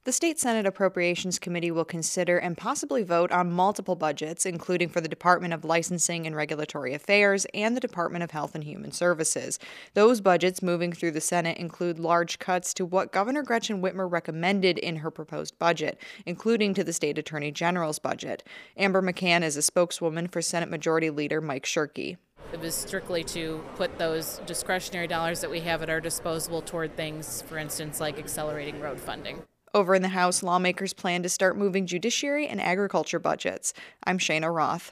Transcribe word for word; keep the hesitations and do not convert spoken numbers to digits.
The State Senate Appropriations Committee will consider and possibly vote on multiple budgets, including for the Department of Licensing and Regulatory Affairs and the Department of Health and Human Services. Those budgets moving through the Senate include large cuts to what Governor Gretchen Whitmer recommended in her proposed budget, including to the State Attorney General's budget. Amber McCann is a spokeswoman for Senate Majority Leader Mike Shirkey. It was strictly to put those discretionary dollars that we have at our disposal toward things, for instance, like accelerating road funding. Over in the House, lawmakers plan to start moving judiciary and agriculture budgets. I'm Shayna Roth.